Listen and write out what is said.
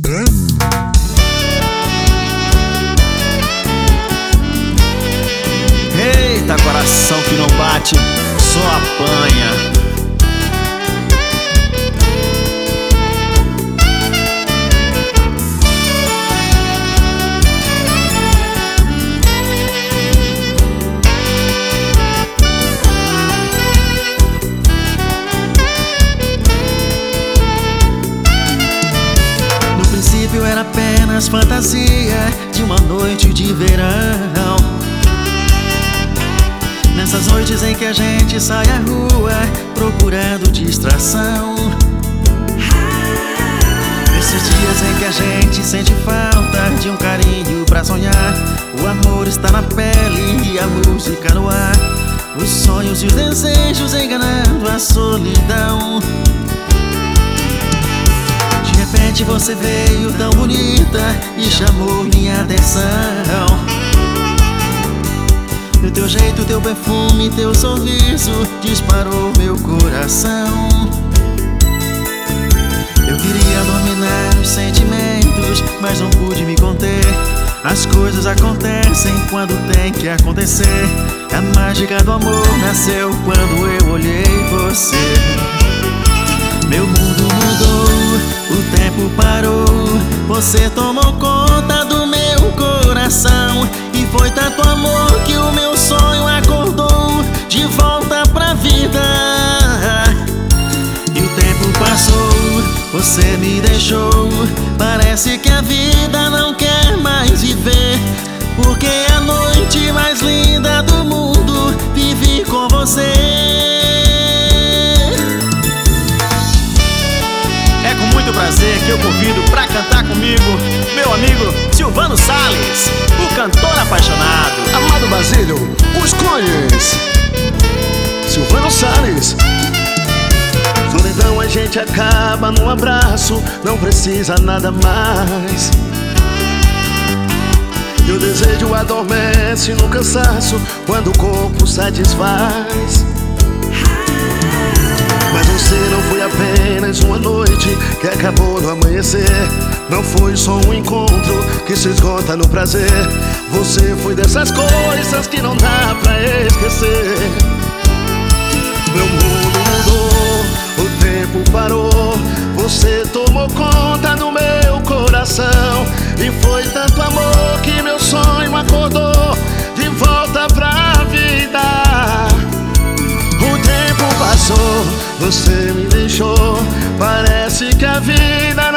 Eita, coração que não bate, só apanha. No princípio era apenas fantasia de uma noite de verão. Nessas noites em que a gente sai à rua procurando distração. Nesses dias em que a gente sente falta de um carinho pra sonhar. O amor está na pele e a música no ar. Os sonhos e os desejos enganando a solidão. De repente você veio tão bonita e chamou minha atenção. O teu jeito, teu perfume, teu sorriso disparou meu coração. Eu queria dominar os sentimentos, mas não pude me conter. As coisas acontecem quando tem que acontecer. A mágica do amor nasceu quando eu olhei você. Meu mundo mudou, o tempo parou. Você tomou conta do meu coração. E foi tanto amor que o meu sonho acordou de volta pra vida. E o tempo passou, você me deixou. Parece que a vida não quer mais viver, porque é a noite mais linda do mundo vivi com você. É com muito prazer que eu convido pra cantar comigo meu amigo Silvano Salles, o cantor apaixonado. Amado Basílio, os conhece Silvano Salles. Solidão a gente acaba num abraço, não precisa nada mais. E o desejo adormece no cansaço quando o corpo satisfaz. Mas você não foi apenas uma noite que acabou no amanhecer. Não foi só um encontro que se esgota no prazer. Você foi dessas coisas que não dá pra esquecer. Meu mundo mudou, o tempo parou. Você tomou conta do meu coração. E foi tanto amor que meu sonho acordou de volta pra vida. O tempo passou, você me deixou. Parece que a vida